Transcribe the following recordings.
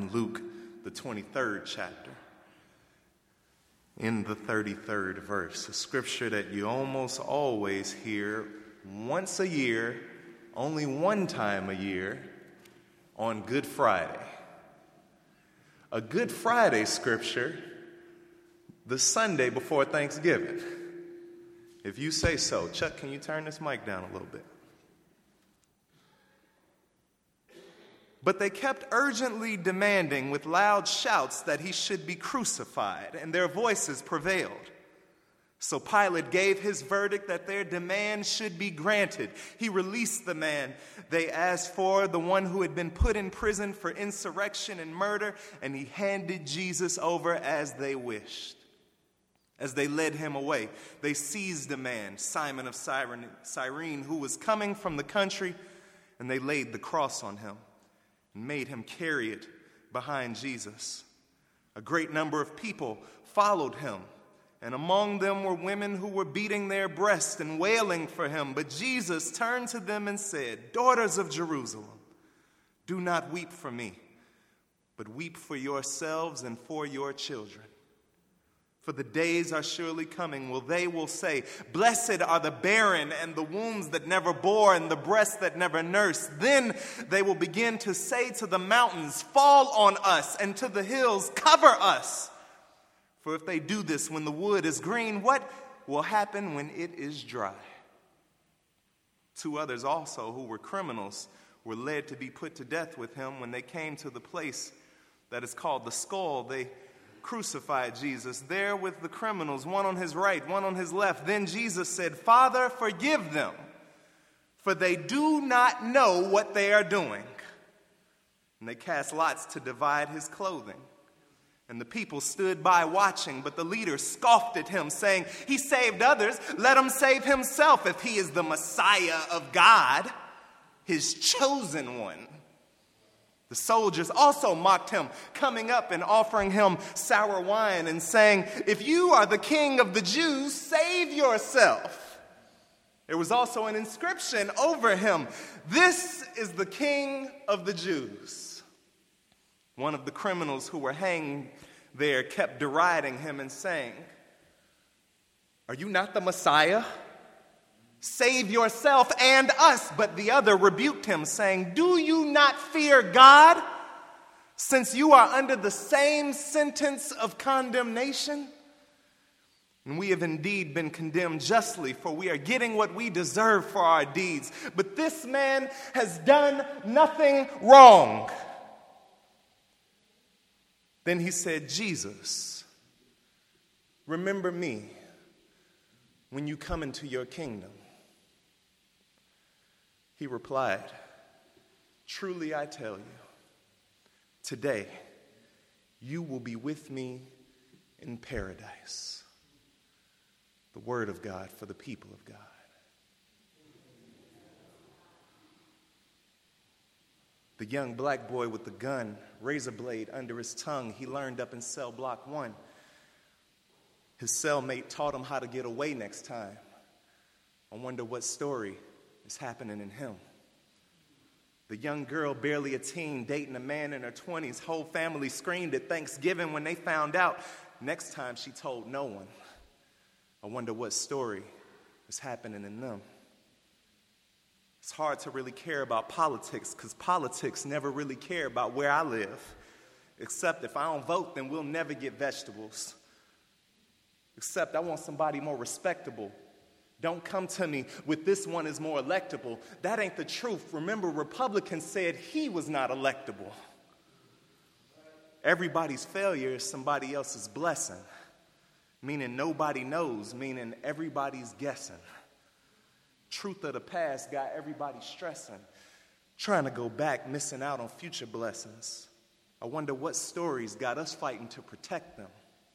in Luke, the 23rd chapter, in the 33rd verse, a scripture that you almost always hear once a year, only one time a year, on Good Friday. A Good Friday scripture, the Sunday before Thanksgiving. If you say so. Chuck, can you turn this mic down a little bit? But they kept urgently demanding with loud shouts that he should be crucified, and their voices prevailed. So Pilate gave his verdict that their demand should be granted. He released the man they asked for, the one who had been put in prison for insurrection and murder, and he handed Jesus over as they wished. As they led him away, they seized a man, Simon of Cyrene, who was coming from the country, and they laid the cross on him and made him carry it behind Jesus. A great number of people followed him, and among them were women who were beating their breasts and wailing for him. But Jesus turned to them and said, "Daughters of Jerusalem, do not weep for me, but weep for yourselves and for your children. For the days are surely coming when they will say, 'Blessed are the barren and the wombs that never bore and the breasts that never nursed.' Then they will begin to say to the mountains, 'Fall on us,' and to the hills, 'Cover us.' For if they do this when the wood is green, what will happen when it is dry?" 2 others also, who were criminals, were led to be put to death with him. When they came to the place that is called the Skull, they crucified Jesus there with the criminals, one on his right, one on his left. Then Jesus said, "Father, forgive them, for they do not know what they are doing." And they cast lots to divide his clothing. And the people stood by watching, but the leaders scoffed at him, saying, "He saved others, let him save himself if he is the Messiah of God, his chosen one." The soldiers also mocked him, coming up and offering him sour wine and saying, "If you are the king of the Jews, save yourself." There was also an inscription over him, "This is the King of the Jews." One of the criminals who were hanged there kept deriding him and saying, "Are you not the Messiah? Save yourself and us." But the other rebuked him, saying, "Do you not fear God, since you are under the same sentence of condemnation? And we have indeed been condemned justly, for we are getting what we deserve for our deeds. But this man has done nothing wrong." Then he said, "Jesus, remember me when you come into your kingdom." He replied, "Truly I tell you, today you will be with me in paradise." The word of God for the people of God. The young black boy with the gun, razor blade under his tongue, he learned up in cell block 1. His cellmate taught him how to get away next time. I wonder what story is happening in him. The young girl, barely a teen, dating a man in her 20s, whole family screamed at Thanksgiving when they found out. Next time she told no one. I wonder what story is happening in them. It's hard to really care about politics because politics never really care about where I live. Except if I don't vote, then we'll never get vegetables. Except I want somebody more respectable. Don't come to me with "this one is more electable." That ain't the truth. Remember, Republicans said he was not electable. Everybody's failure is somebody else's blessing. Meaning nobody knows, meaning everybody's guessing. Truth of the past got everybody stressing, trying to go back, missing out on future blessings. I wonder what stories got us fighting to protect them.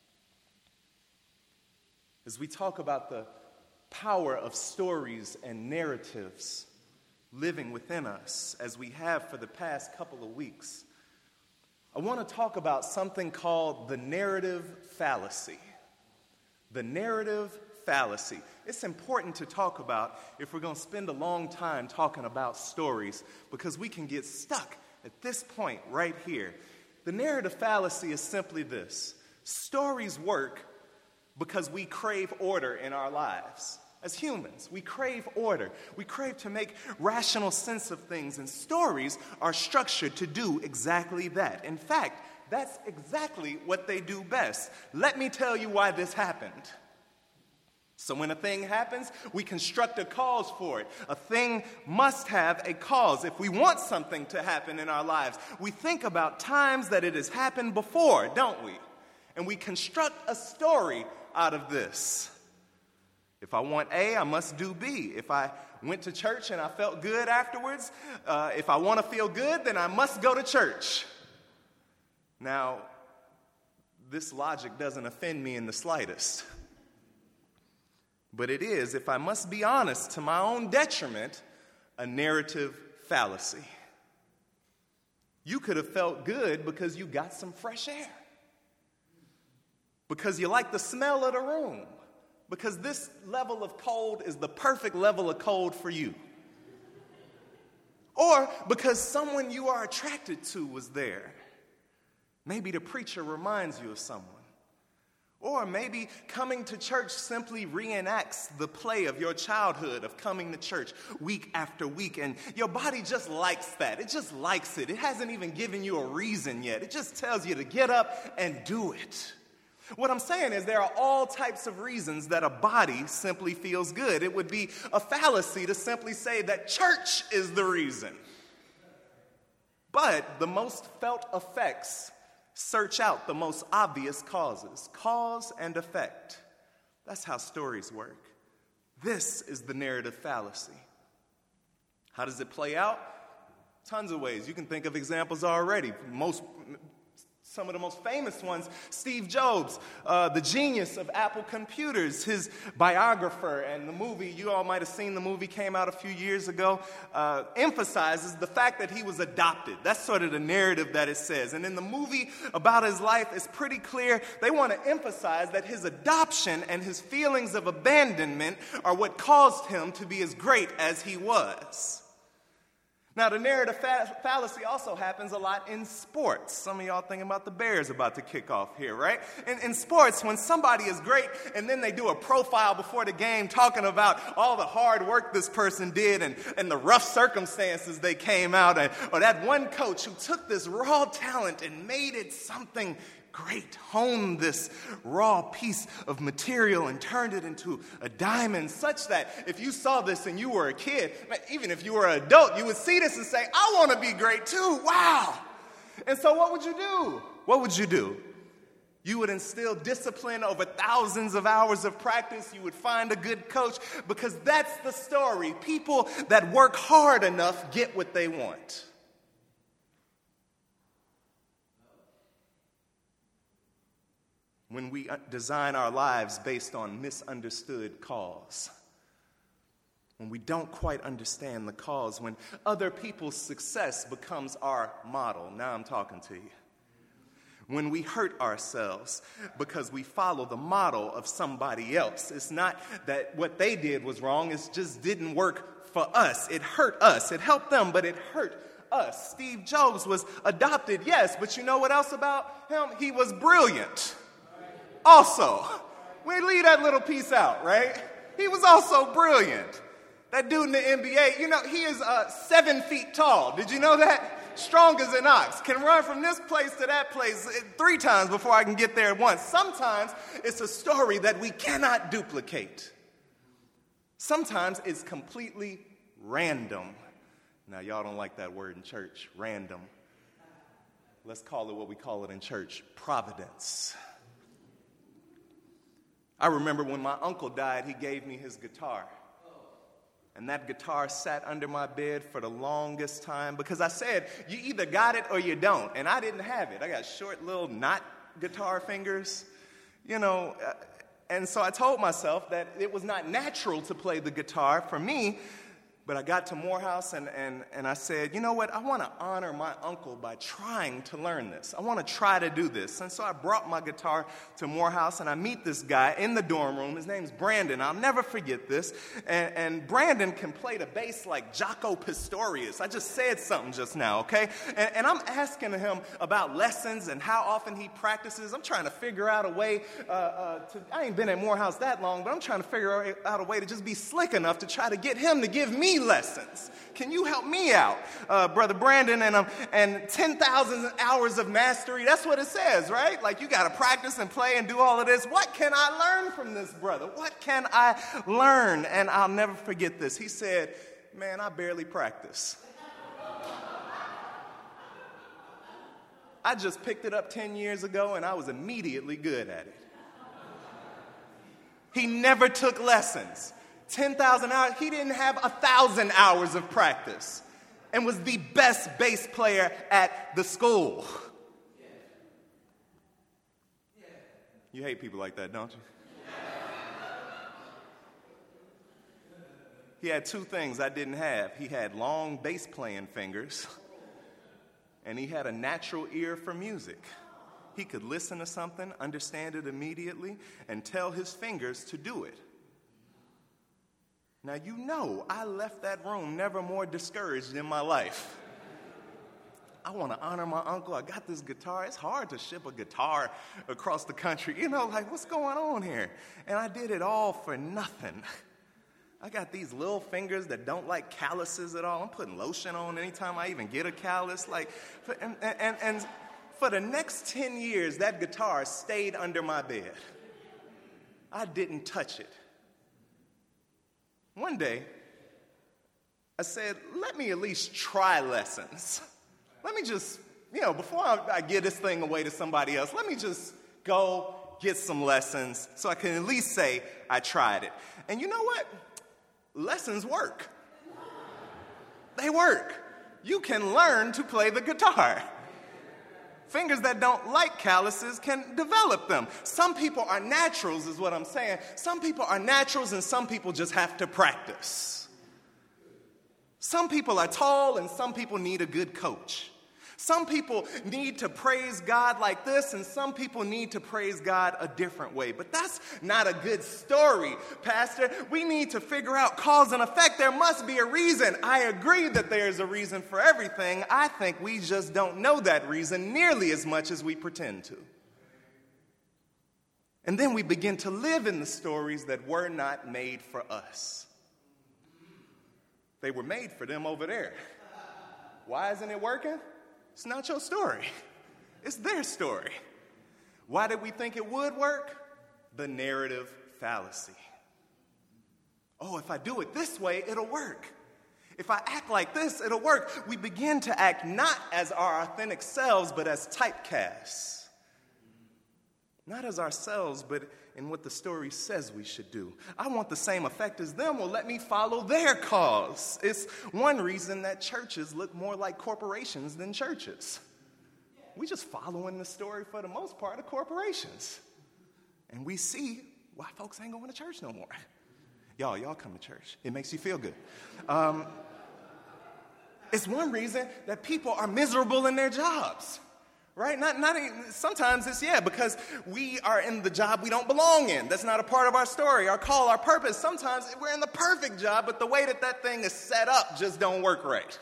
As we talk about the power of stories and narratives living within us, as we have for the past couple of weeks, I want to talk about something called the narrative fallacy. The narrative fallacy. It's important to talk about if we're going to spend a long time talking about stories, because we can get stuck at this point right here. The narrative fallacy is simply this. Stories work because we crave order in our lives. As humans, we crave order. We crave to make rational sense of things, and stories are structured to do exactly that. In fact, that's exactly what they do best. Let me tell you why this happened. So when a thing happens, we construct a cause for it. A thing must have a cause. If we want something to happen in our lives, we think about times that it has happened before, don't we? And we construct a story out of this. If I want A, I must do B. If I went to church and I felt good afterwards, if I want to feel good, then I must go to church. Now, this logic doesn't offend me in the slightest. But it is, if I must be honest, to my own detriment, a narrative fallacy. You could have felt good because you got some fresh air. Because you like the smell of the room. Because this level of cold is the perfect level of cold for you. Or because someone you are attracted to was there. Maybe the preacher reminds you of someone. Or maybe coming to church simply reenacts the play of your childhood of coming to church week after week, and your body just likes that. It just likes it. It hasn't even given you a reason yet. It just tells you to get up and do it. What I'm saying is there are all types of reasons that a body simply feels good. It would be a fallacy to simply say that church is the reason. But the most felt effects search out the most obvious causes. Cause and effect. That's how stories work. This is the narrative fallacy. How does it play out? Tons of ways. You can think of examples already. Some of the most famous ones, Steve Jobs, the genius of Apple computers, his biographer, and the movie, you all might have seen the movie, came out a few years ago, emphasizes the fact that he was adopted. That's sort of the narrative that it says. And in the movie about his life, it's pretty clear they want to emphasize that his adoption and his feelings of abandonment are what caused him to be as great as he was. Now, the narrative fallacy also happens a lot in sports. Some of y'all thinking about the Bears about to kick off here, right? In sports, when somebody is great and then they do a profile before the game talking about all the hard work this person did and the rough circumstances they came out in, or that one coach who took this raw talent and made it something great, honed this raw piece of material and turned it into a diamond, such that if you saw this and you were a kid, even if you were an adult, you would see this and say, I want to be great too, wow. And so what would you do? What would you do? You would instill discipline over thousands of hours of practice. You would find a good coach, because that's the story. People that work hard enough get what they want. When we design our lives based on misunderstood cause, when we don't quite understand the cause, when other people's success becomes our model, now I'm talking to you. When we hurt ourselves because we follow the model of somebody else. It's not that what they did was wrong, it just didn't work for us. It hurt us. It helped them, but it hurt us. Steve Jobs was adopted, yes, but you know what else about him? He was brilliant. Also, we leave that little piece out, right? He was also brilliant. That dude in the NBA, you know, he is 7 feet tall. Did you know that? Strong as an ox. Can run from this place to that place 3 times before I can get there at once. Sometimes it's a story that we cannot duplicate. Sometimes it's completely random. Now, y'all don't like that word in church, random. Let's call it what we call it in church, providence. I remember when my uncle died, he gave me his guitar. And that guitar sat under my bed for the longest time because I said, you either got it or you don't. And I didn't have it. I got short little knot guitar fingers, you know. And so I told myself that it was not natural to play the guitar for me. But I got to Morehouse and I said, you know what? I want to honor my uncle by trying to learn this. I want to try to do this. And so I brought my guitar to Morehouse, and I meet this guy in the dorm room. His name's Brandon. I'll never forget this. And Brandon can play the bass like Jaco Pastorius. I just said something just now, okay? And I'm asking him about lessons and how often he practices. I'm trying to figure out a way I ain't been at Morehouse that long, but I'm trying to figure out a way to just be slick enough to try to get him to give me lessons. Can you help me out, Brother Brandon? And 10,000 hours of mastery, that's what it says, right? Like, you got to practice and play and do all of this. What can I learn from this brother? What can I learn? And I'll never forget this. He said, man, I barely practice. I just picked it up 10 years ago, and I was immediately good at it. He never took lessons. 10,000 hours. He didn't have 1,000 hours of practice and was the best bass player at the school. You hate people like that, don't you? He had two things I didn't have. He had long bass playing fingers, and he had a natural ear for music. He could listen to something, understand it immediately, and tell his fingers to do it. Now, you know, I left that room never more discouraged in my life. I want to honor my uncle. I got this guitar. It's hard to ship a guitar across the country. You know, like, what's going on here? And I did it all for nothing. I got these little fingers that don't like calluses at all. I'm putting lotion on anytime I even get a callus. Like, and for the next 10 years, that guitar stayed under my bed. I didn't touch it. One day, I said, let me at least try lessons. Let me just, before I give this thing away to somebody else, let me just go get some lessons so I can at least say I tried it. And you know what? Lessons work. They work. You can learn to play the guitar. Fingers that don't like calluses can develop them. Some people are naturals, is what I'm saying. Some people are naturals, and some people just have to practice. Some people are tall, and some people need a good coach. Some people need to praise God like this, and some people need to praise God a different way. But that's not a good story, Pastor. We need to figure out cause and effect. There must be a reason. I agree that there is a reason for everything. I think we just don't know that reason nearly as much as we pretend to. And then we begin to live in the stories that were not made for us. They were made for them over there. Why isn't it working? It's not your story. It's their story. Why did we think it would work? The narrative fallacy. Oh, if I do it this way, it'll work. If I act like this, it'll work. We begin to act not as our authentic selves, but as typecasts. Not as ourselves, but in what the story says we should do. I want the same effect as them, well, let me follow their cause. It's one reason that churches look more like corporations than churches. We just following the story for the most part of corporations. And we see why folks ain't going to church no more. Y'all come to church. It makes you feel good. It's one reason that people are miserable in their jobs. Right? Sometimes it's, because we are in the job we don't belong in. That's not a part of our story, our call, our purpose. Sometimes we're in the perfect job, but the way that thing is set up just don't work right.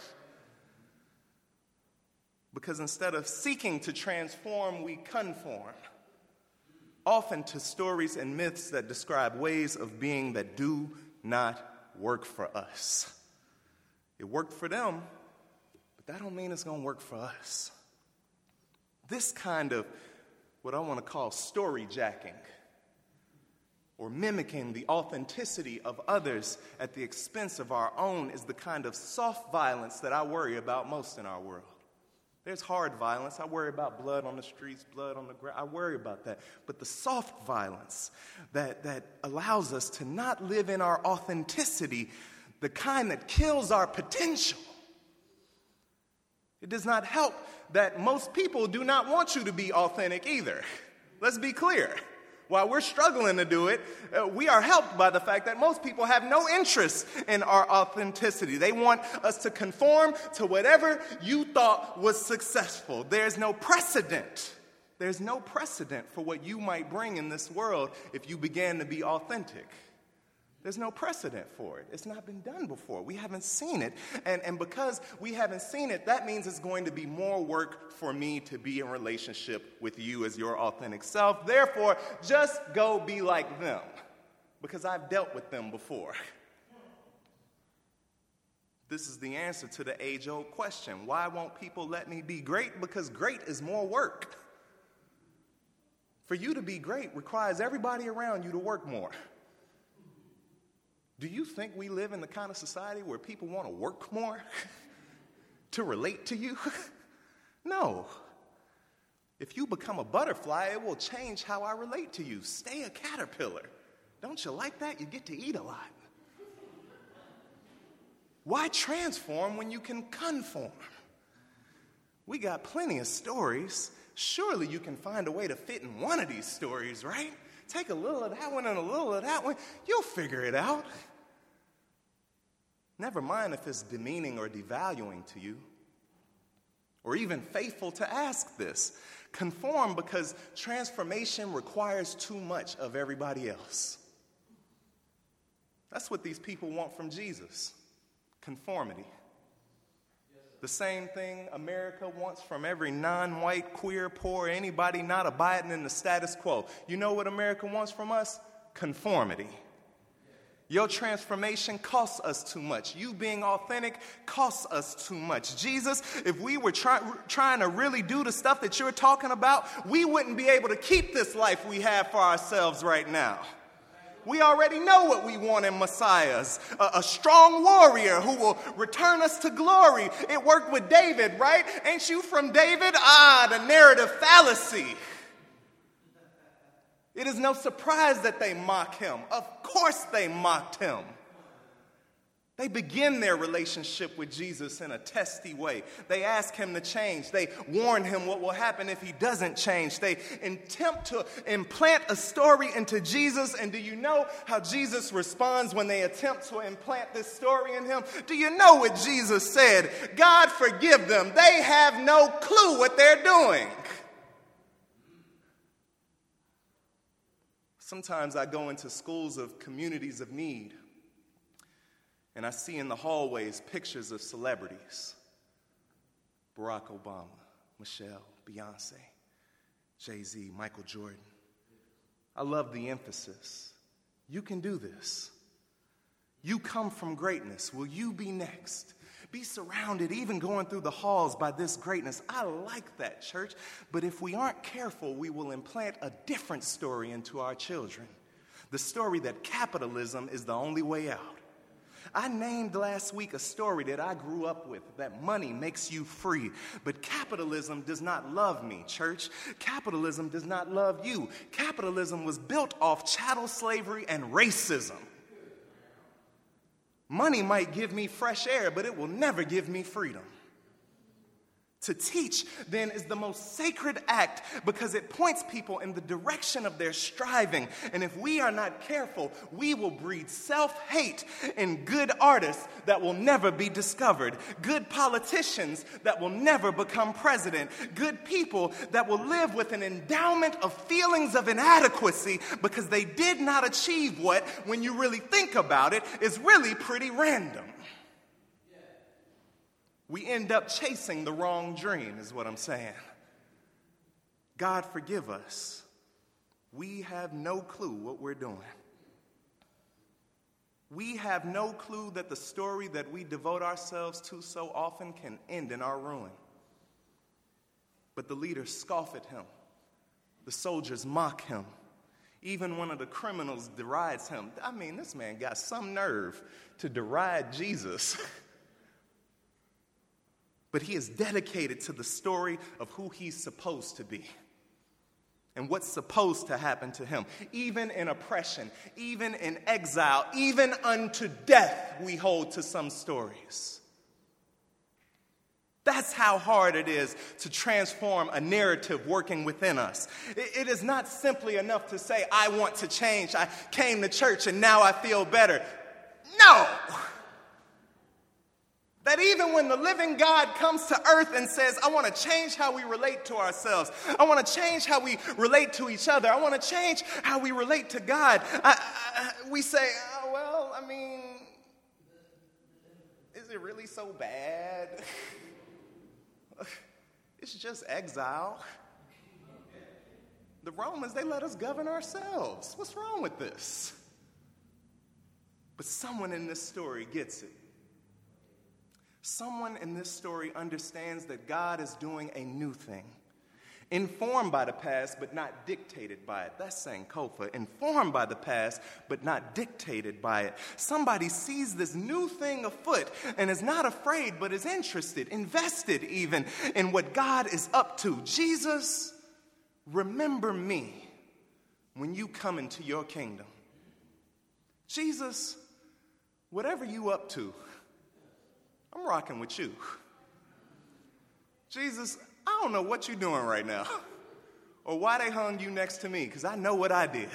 Because instead of seeking to transform, we conform. Often to stories and myths that describe ways of being that do not work for us. It worked for them, but that don't mean it's going to work for us. This kind of what I want to call story jacking, or mimicking the authenticity of others at the expense of our own, is the kind of soft violence that I worry about most in our world. There's hard violence. I worry about blood on the streets, blood on the ground. I worry about that. But the soft violence that allows us to not live in our authenticity, the kind that kills our potential. It does not help that most people do not want you to be authentic either. Let's be clear. While we're struggling to do it, we are helped by the fact that most people have no interest in our authenticity. They want us to conform to whatever you thought was successful. There's no precedent. There's no precedent for what you might bring in this world if you began to be authentic. There's no precedent for it. It's not been done before. We haven't seen it. And because we haven't seen it, that means it's going to be more work for me to be in relationship with you as your authentic self. Therefore, just go be like them, because I've dealt with them before. This is the answer to the age-old question. Why won't people let me be great? Because great is more work. For you to be great requires everybody around you to work more. Do you think we live in the kind of society where people want to work more to relate to you? No. If you become a butterfly, it will change how I relate to you. Stay a caterpillar. Don't you like that? You get to eat a lot. Why transform when you can conform? We got plenty of stories. Surely you can find a way to fit in one of these stories, right? Take a little of that one and a little of that one. You'll figure it out. Never mind if it's demeaning or devaluing to you, or even faithful to ask this. Conform because transformation requires too much of everybody else. That's what these people want from Jesus, conformity. The same thing America wants from every non-white, queer, poor, anybody not abiding in the status quo. You know what America wants from us? Conformity. Your transformation costs us too much. You being authentic costs us too much. Jesus, if we were trying to really do the stuff that you're talking about, we wouldn't be able to keep this life we have for ourselves right now. We already know what we want in Messiahs. A strong warrior who will return us to glory. It worked with David, right? Ain't you from David? The narrative fallacy. It is no surprise that they mock him. Of course they mocked him. They begin their relationship with Jesus in a testy way. They ask him to change. They warn him what will happen if he doesn't change. They attempt to implant a story into Jesus. And do you know how Jesus responds when they attempt to implant this story in him? Do you know what Jesus said? God forgive them. They have no clue what they're doing. Sometimes I go into schools of communities of need, and I see in the hallways pictures of celebrities. Barack Obama, Michelle, Beyonce, Jay-Z, Michael Jordan. I love the emphasis. You can do this. You come from greatness. Will you be next? Be surrounded, even going through the halls, by this greatness. I like that, church. But if we aren't careful, we will implant a different story into our children. The story that capitalism is the only way out. I named last week a story that I grew up with, that money makes you free. But capitalism does not love me, church. Capitalism does not love you. Capitalism was built off chattel slavery and racism. Money might give me fresh air, but it will never give me freedom. To teach, then, is the most sacred act because it points people in the direction of their striving. And if we are not careful, we will breed self-hate in good artists that will never be discovered, good politicians that will never become president, good people that will live with an endowment of feelings of inadequacy because they did not achieve what, when you really think about it, is really pretty random. We end up chasing the wrong dream, is what I'm saying. God forgive us. We have no clue what we're doing. We have no clue that the story that we devote ourselves to so often can end in our ruin. But the leaders scoff at him. The soldiers mock him. Even one of the criminals derides him. I mean, this man got some nerve to deride Jesus. But he is dedicated to the story of who he's supposed to be and what's supposed to happen to him. Even in oppression, even in exile, even unto death, we hold to some stories. That's how hard it is to transform a narrative working within us. It is not simply enough to say, I want to change. I came to church and now I feel better. No! That even when the living God comes to earth and says, I want to change how we relate to ourselves. I want to change how we relate to each other. I want to change how we relate to God. We say, oh, well, I mean, is it really so bad? It's just exile. The Romans, they let us govern ourselves. What's wrong with this? But someone in this story gets it. Someone in this story understands that God is doing a new thing. Informed by the past, but not dictated by it. That's Sankofa. Informed by the past, but not dictated by it. Somebody sees this new thing afoot and is not afraid, but is interested, invested even in what God is up to. Jesus, remember me when you come into your kingdom. Jesus, whatever you up to, I'm rocking with you. Jesus, I don't know what you're doing right now or why they hung you next to me, because I know what I did.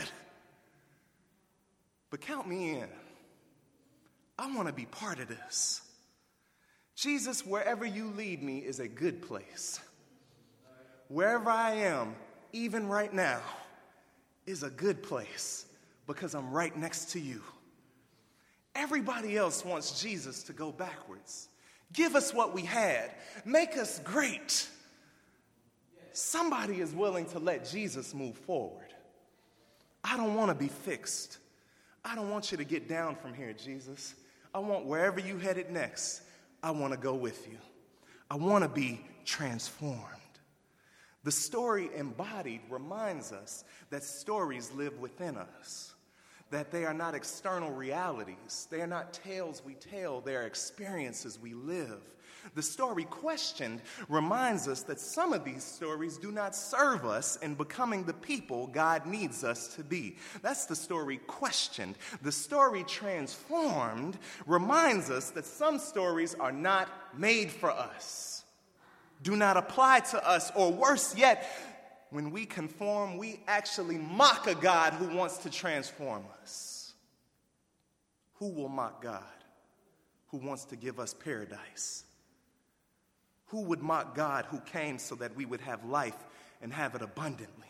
But count me in. I want to be part of this. Jesus, wherever you lead me is a good place. Wherever I am, even right now, is a good place because I'm right next to you. Everybody else wants Jesus to go backwards. Give us what we had. Make us great. Somebody is willing to let Jesus move forward. I don't want to be fixed. I don't want you to get down from here, Jesus. I want wherever you headed next, I want to go with you. I want to be transformed. The story embodied reminds us that stories live within us, that they are not external realities. They are not tales we tell. They are experiences we live. The story questioned reminds us that some of these stories do not serve us in becoming the people God needs us to be. That's the story questioned. The story transformed reminds us that some stories are not made for us, do not apply to us, or worse yet, when we conform, we actually mock a God who wants to transform us. Who will mock God who wants to give us paradise? Who would mock God who came so that we would have life and have it abundantly?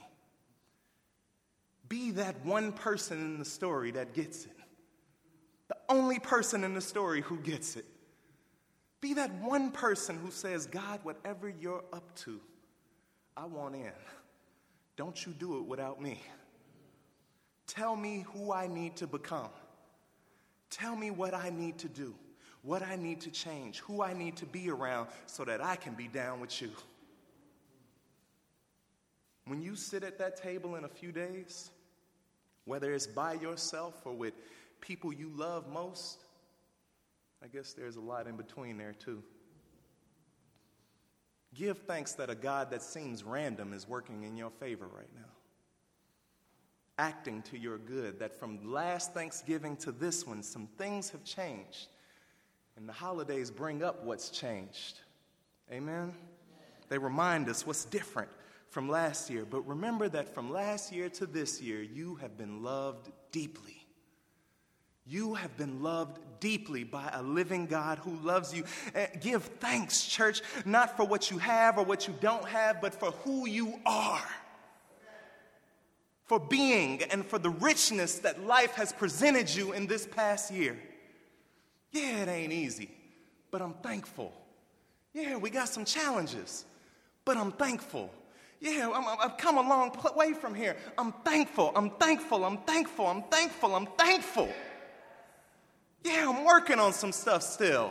Be that one person in the story that gets it. The only person in the story who gets it. Be that one person who says, God, whatever you're up to, I want in. Don't you do it without me. Tell me who I need to become. Tell me what I need to do, what I need to change, who I need to be around so that I can be down with you. When you sit at that table in a few days, whether it's by yourself or with people you love most, I guess there's a lot in between there too. Give thanks that a God that seems random is working in your favor right now. Acting to your good, that from last Thanksgiving to this one, some things have changed. And the holidays bring up what's changed. Amen? They remind us what's different from last year. But remember that from last year to this year, you have been loved deeply. You have been loved deeply by a living God who loves you. Give thanks, church, not for what you have or what you don't have, but for who you are. For being and for the richness that life has presented you in this past year. Yeah, it ain't easy, but I'm thankful. Yeah, we got some challenges, but I'm thankful. Yeah, I've come a long way from here. I'm thankful, I'm thankful, I'm thankful, I'm thankful, I'm thankful. Yeah, I'm working on some stuff still.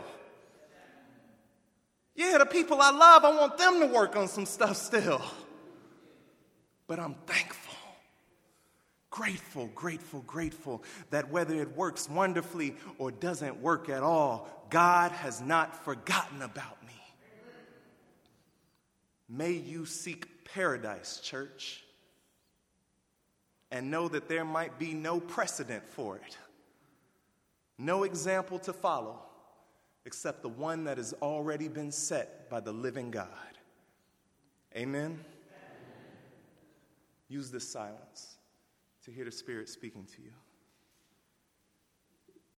Yeah, the people I love, I want them to work on some stuff still. But I'm thankful. Grateful, grateful, grateful that whether it works wonderfully or doesn't work at all, God has not forgotten about me. May you seek paradise, church, and know that there might be no precedent for it, no example to follow, except the one that has already been set by the living God. Amen? Use this silence to hear the Spirit speaking to you.